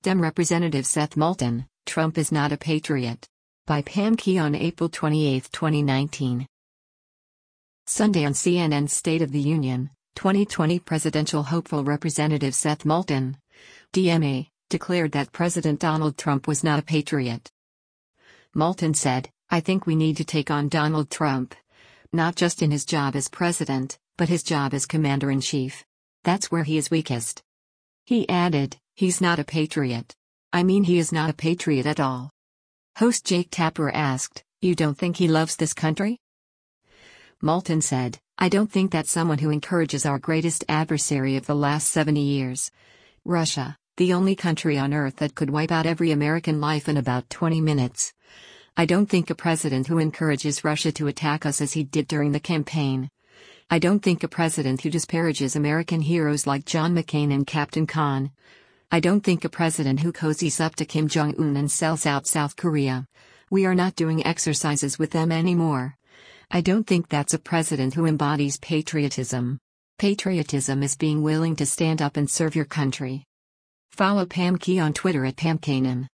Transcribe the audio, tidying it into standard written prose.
Dem Representative Seth Moulton, Trump is not a patriot. By Pam Key on April 28, 2019. Sunday on CNN's State of the Union, 2020 presidential hopeful Representative Seth Moulton, DMA, declared that President Donald Trump was not a patriot. Moulton said, "I think we need to take on Donald Trump. Not just in his job as president, but his job as commander-in-chief. That's where he is weakest." He added, "He's not a patriot. I mean, he is not a patriot at all." Host Jake Tapper asked, "You don't think he loves this country?" Moulton said, "I don't think that's someone who encourages our greatest adversary of the last 70 years. Russia, the only country on earth that could wipe out every American life in about 20 minutes. I don't think a president who encourages Russia to attack us as he did during the campaign. I don't think a president who disparages American heroes like John McCain and Captain Khan. I don't think a president who cozies up to Kim Jong-un and sells out South Korea. We are not doing exercises with them anymore. I don't think that's a president who embodies patriotism. Patriotism is being willing to stand up and serve your country." Follow Pam Key on Twitter at PamKanan.